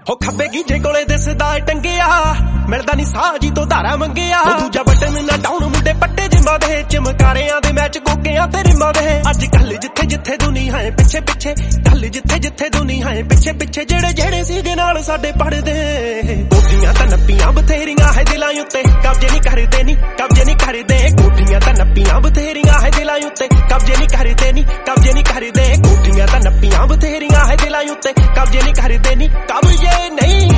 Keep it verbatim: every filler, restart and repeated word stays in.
ਹੋ ਖੱਬੇ ਗੀਜੇ ਕੋਲੇ ਦਿਸਦਾ ਏ ਟੰਗਿਆ ਮਿਲਦਾ ਨੀ ਸਾਜੀ ਤੋਂ ਧਾਰਾ ਮੰਗਿਆ ਦੂਜਾ ਬਟਨ ਨਾ ਡਾਊਨ ਮੁੰਡੇ ਪੱਟੇ ਜਿੰਮਾਂ ਦੇ ਚਮਕਾਰਿਆਂ ਦੇ ਮੈਚ ਗੋਗਿਆਂ ਤੇ ਰਿਮਾਂ ਦੇ ਅੱਜ ਕੱਲ ਜਿੱਥੇ ਜਿੱਥੇ ਦੁਨੀਆ ਹੈ ਪਿੱਛੇ ਪਿੱਛੇ ਕੱਲ ਜਿੱਥੇ ਜਿੱਥੇ ਦੁਨੀਆ ਹੈ ਪਿੱਛੇ ਪਿੱਛੇ ਜਿਹੜੇ ਜਿਹੜੇ ਸੀਗੇ ਨਾਲ ਸਾਡੇ ਪੜਦੇ ਕੋਠੀਆਂ ਤਾਂ ਨੱਪੀਆਂ ਬਥੇਰੀਆਂ ਹੈ ਦਿਲਾਂ ਉੱਤੇ ਕਬਜ਼ੇ ਨਹੀਂ ਕਰਦੇ ਨੀ ਕਬਜ਼ੇ ਨਹੀਂ ਕਰਦੇ ਕੋਠੀਆਂ ਤਾਂ ਨੱਪੀਆਂ ਬਥੇਰੀਆਂ ਹੈ ਦਿਲਾਂ ਉੱਤੇ ਕਬਜ਼ੇ ਨਹੀਂ ਕਰਦੇ ਨੀ ਕਬਜ਼ੇ ਨਹੀਂ ਕਰਦੇ ਕੋਠੀਆਂ ਤਾਂ ਨੱਪੀਆਂ ਬਥੇਰੀਆਂ ਹੈ ਦਿਲਾਂ ਉੱਤੇ ਕਬਜ਼ੇ ਨਹੀਂ ਕਰਦੇ ਨੀ ਕਬਜ਼ੇ ਨਹੀਂ